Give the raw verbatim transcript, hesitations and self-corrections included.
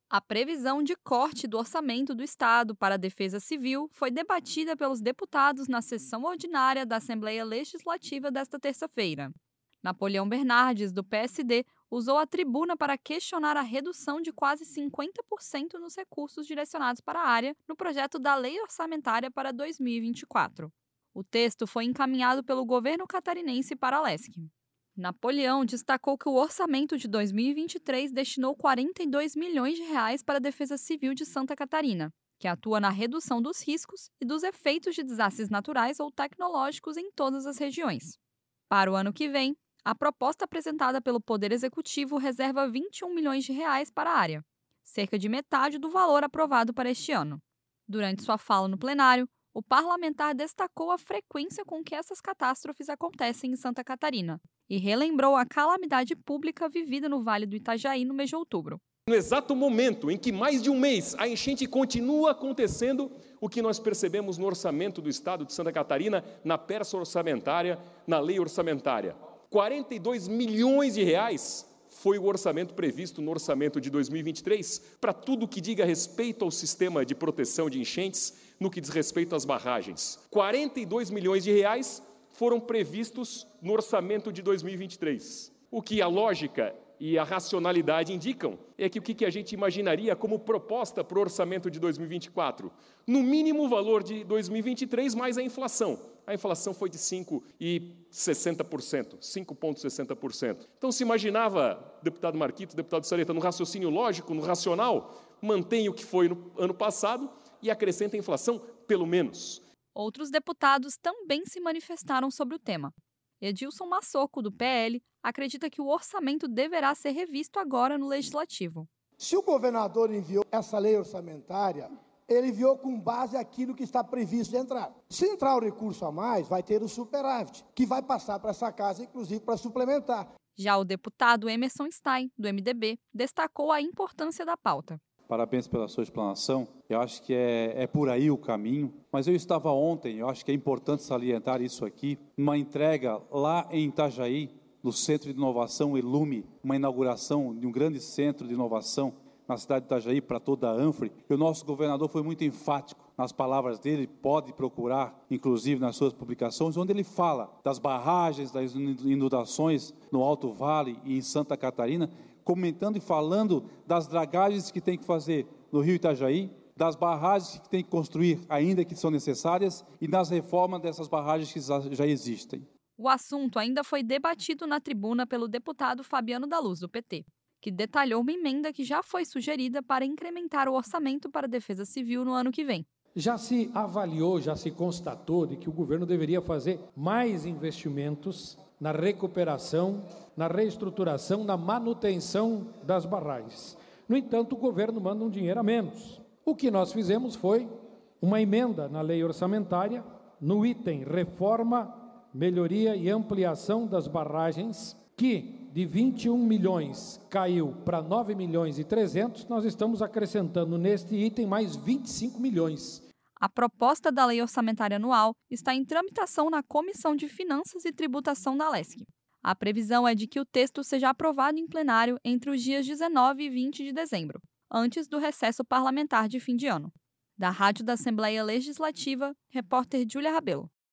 A previsão de corte do orçamento do Estado para a Defesa Civil foi debatida pelos deputados na sessão ordinária da Assembleia Legislativa desta terça-feira. Napoleão Bernardes, do P S D, usou a tribuna para questionar a redução de quase cinquenta por cento nos recursos direcionados para a área no projeto da Lei Orçamentária para dois mil e vinte e quatro. O texto foi encaminhado pelo governo catarinense para a Lesc. Napoleão destacou que o orçamento de dois mil e vinte e três destinou quarenta e dois milhões de reais para a Defesa Civil de Santa Catarina, que atua na redução dos riscos e dos efeitos de desastres naturais ou tecnológicos em todas as regiões. Para o ano que vem, a proposta apresentada pelo Poder Executivo reserva vinte e um milhões de reais para a área, cerca de metade do valor aprovado para este ano. Durante sua fala no plenário, o parlamentar destacou a frequência com que essas catástrofes acontecem em Santa Catarina e relembrou a calamidade pública vivida no Vale do Itajaí no mês de outubro. No exato momento em que mais de um mês a enchente continua acontecendo, o que nós percebemos no orçamento do Estado de Santa Catarina, na peça orçamentária, na lei orçamentária. quarenta e dois milhões de reais foi o orçamento previsto no orçamento de dois mil e vinte e três para tudo que diga respeito ao sistema de proteção de enchentes, no que diz respeito às barragens. quarenta e dois milhões de reais foram previstos no orçamento de dois mil e vinte e três. O que a lógica e a racionalidade indicam é que o que a gente imaginaria como proposta para o orçamento de dois mil e vinte e quatro? No mínimo o valor de dois mil e vinte e três mais a inflação. A inflação foi de cinco vírgula sessenta por cento, cinco vírgula sessenta por cento. Então se imaginava, deputado Marquito, deputado Sareta, no raciocínio lógico, no racional, mantém o que foi no ano passado e acrescenta a inflação pelo menos. Outros deputados também se manifestaram sobre o tema. Edilson Massoco, do P L, acredita que o orçamento deverá ser revisto agora no Legislativo. Se o governador enviou essa lei orçamentária, ele enviou com base aquilo que está previsto de entrar. Se entrar o recurso a mais, vai ter o superávit, que vai passar para essa casa, inclusive, para suplementar. Já o deputado Emerson Stein, do M D B, destacou a importância da pauta. Parabéns pela sua explanação, eu acho que é, é por aí o caminho, mas eu estava ontem, eu acho que é importante salientar isso aqui, uma entrega lá em Itajaí, no Centro de Inovação Elume, uma inauguração de um grande centro de inovação na cidade de Itajaí para toda a ANFRE, e o nosso governador foi muito enfático nas palavras dele, pode procurar, inclusive nas suas publicações, onde ele fala das barragens, das inundações no Alto Vale e em Santa Catarina, comentando e falando das dragagens que tem que fazer no Rio Itajaí, das barragens que tem que construir ainda que são necessárias e das reformas dessas barragens que já existem. O assunto ainda foi debatido na tribuna pelo deputado Fabiano da Luz, do P T, que detalhou uma emenda que já foi sugerida para incrementar o orçamento para a Defesa Civil no ano que vem. Já se avaliou, já se constatou de que o governo deveria fazer mais investimentos na recuperação, na reestruturação, na manutenção das barragens. No entanto, o governo manda um dinheiro a menos. O que nós fizemos foi uma emenda na lei orçamentária, no item reforma, melhoria e ampliação das barragens, que de vinte e um milhões caiu para nove milhões e trezentos, nós estamos acrescentando neste item mais vinte e cinco milhões. A proposta da Lei Orçamentária Anual está em tramitação na Comissão de Finanças e Tributação da Lesc. A previsão é de que o texto seja aprovado em plenário entre os dias dezenove e vinte de dezembro, antes do recesso parlamentar de fim de ano. Da Rádio da Assembleia Legislativa, repórter Júlia Rabelo.